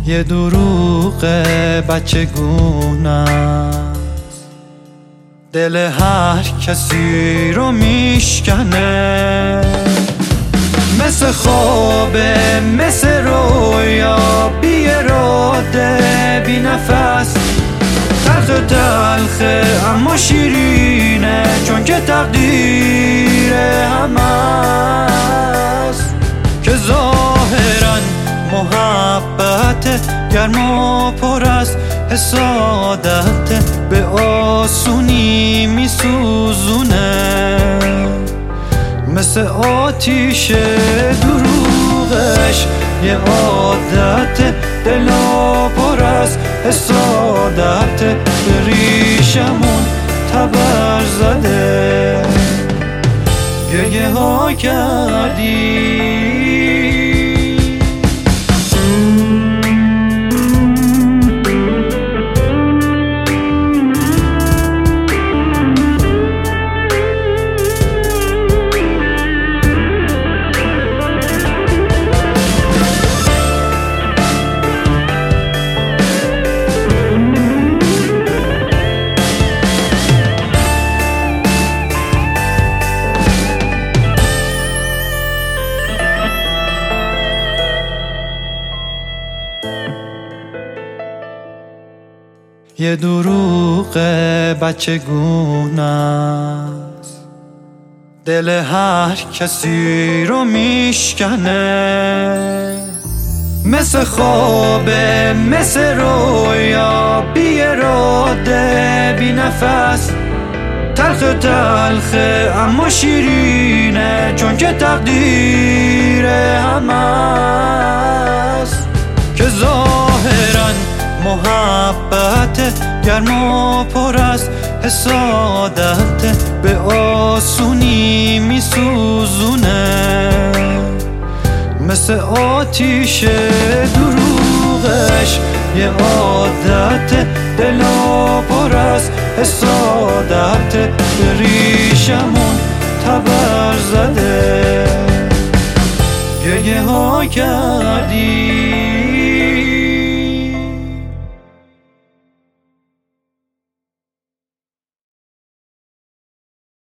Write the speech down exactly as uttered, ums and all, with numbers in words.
یه دروغ بچگونه است، دل هر کسی رو میشکنه. مثل خوابه، مثل رویا، بی اراده، بی نفس، تلخ تلخه اما شیرینه، چون که تقدیر همه است. که ظاهرا محبت گرم و پر از حسادت، به آسونی میسوزونه. مثل آتیش دروغش یه عادت، دلا پر از حسادت، به ریشمون تبر زده. گریه ها کردی یه دروغ بچگونه است، دل هر کسی رو میشکنه. مثل خوابه، مثل رویا، بی اراده، بی نفس، تلخ تلخه اما شیرینه، چون که تقدیر همه است. که ظاهرا محبت گرم و پر از حسادت، به آسونی میسوزونه. مثل آتیش دروغش یه عادت، دلا پر از حسادت، به ریشمون تبر زده. گریه ها کردی